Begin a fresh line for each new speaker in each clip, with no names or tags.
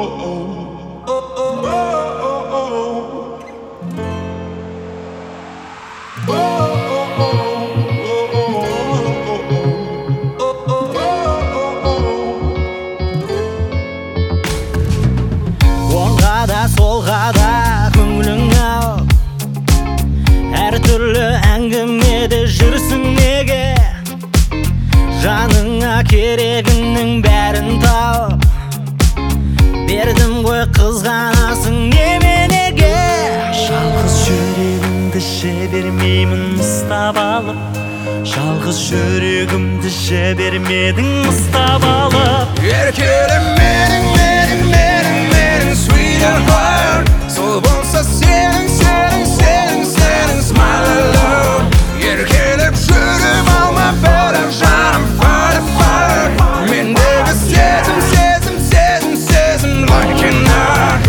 Оңға да солға да көңілің ал, әртүрлі әңгімеде жүрсің неге? Жаныңа керегіңнің бәрін тауып бердім ғой, қызғанасың неменеге?
Жалғыз жүрегімді жібермеймін ұстап алып, жалғыз жүрегімді жібермедің ұстап алып.
Еркелем менің sweetheart, сол болса сенің smile alone. Еркелеп жүріп алма бірақ жаным fire. Мендегі сезім like an art.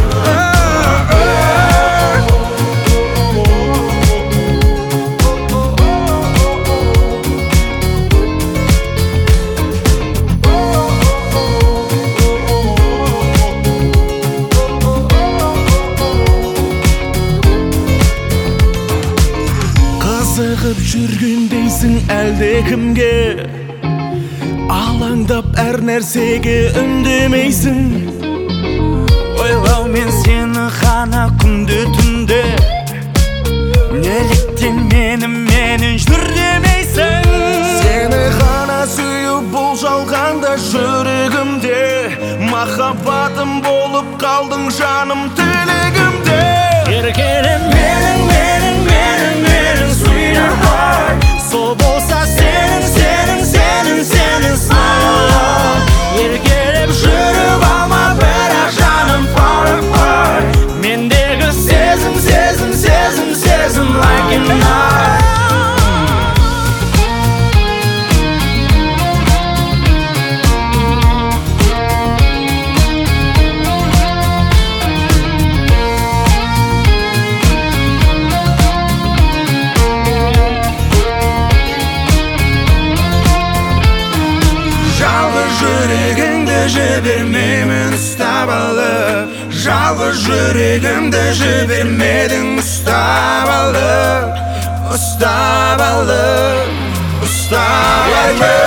Қызығып жүргендейсің әлде кімге, алаңдап әр нәрсеге үндемейсің. Ойлаумен сені ғана күнде түнде, неліктен менімен жүр демейсің? Сені ғана сүйіп бұл жалғанда жүрегімде, махаббатым болып қалдың жаным тілегімде.
Еркелем менің sweetheart, сол болса сенің smile. Еркелеп жүріп алма бірақ жаным far apart. Мендегі сезім like an art.
Жүрегіңді жібермеймін ұстап алып, жалғыз жүрегімді жібермедің ұстап алып.